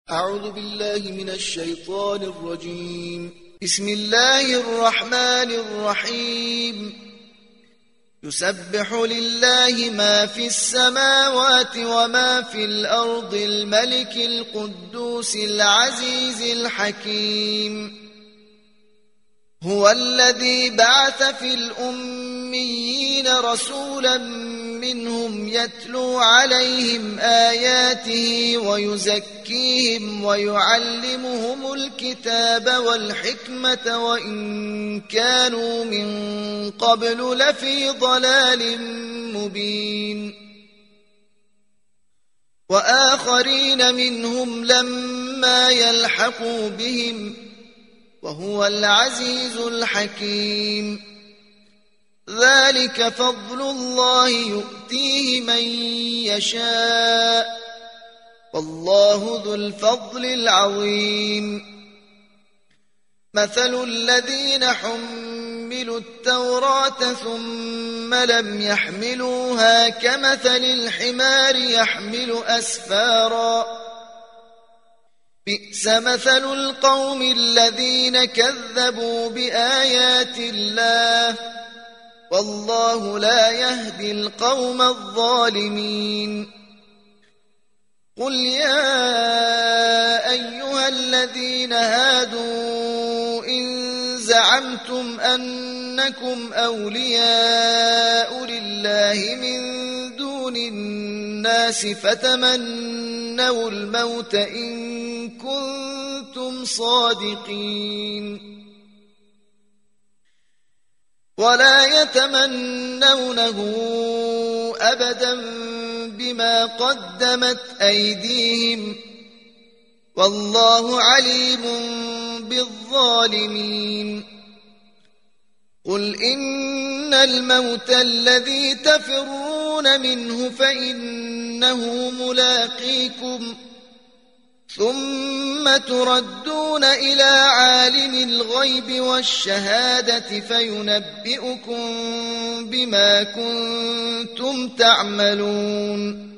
أعوذ بالله من الشيطان الرجيم. بسم الله الرحمن الرحيم. يسبح لله ما في السماوات وما في الأرض الملك القدوس العزيز الحكيم. هو الذي بعث في الأميين رسولا منهم يتلو عليهم آياته ويزكيهم ويعلمهم الكتاب والحكمة وإن كانوا من قبل لفي ضلال مبين. وآخرين منهم لما يلحقوا بهم وهو العزيز الحكيم. ذلك فضل الله يؤتيه من يشاء والله ذو الفضل العظيم. مثل الذين حملوا التوراة ثم لم يحملوها كمثل الحمار يحمل أسفارا بئس مثل القوم الذين كذبوا بآيات الله والله لا يهدي القوم الظالمين. قل يا أيها الذين هادوا إن زعمتم أنكم أولياء لله من دون الناس فتمنوا الموت إن كنتم صادقين ولا يتمنونه أبدا بما قدمت أيديهم والله عليم بالظالمين. قل إن الموت الذي تفرون منه فإنه ملاقيكم ثم تردون إلى عالم الغيب والشهادة فينبئكم بما كنتم تعملون.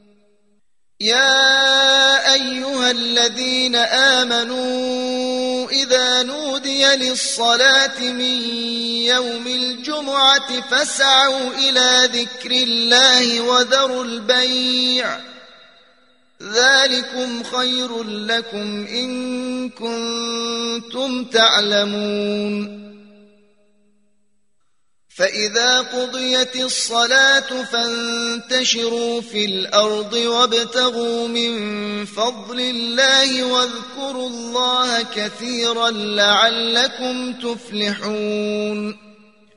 يا أيها الذين آمنوا إذا نودي للصلاة من يوم الجمعة فاسعوا إلى ذكر الله وذروا البيع ذلكم خير لكم إن كنتم تعلمون. فإذا قضيت الصلاة فانتشروا في الأرض وابتغوا من فضل الله واذكروا الله كثيرا لعلكم تفلحون.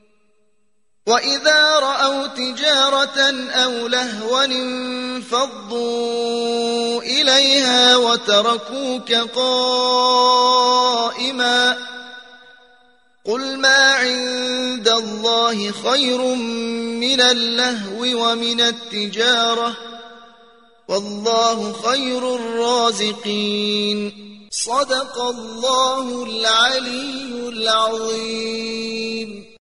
وإذا رأوا تجارة أو لهوا انفضوا إليها وتركوك قائما قل ما عند الله خير من اللهو ومن التجارة والله خير الرازقين. صدق الله العلي العظيم.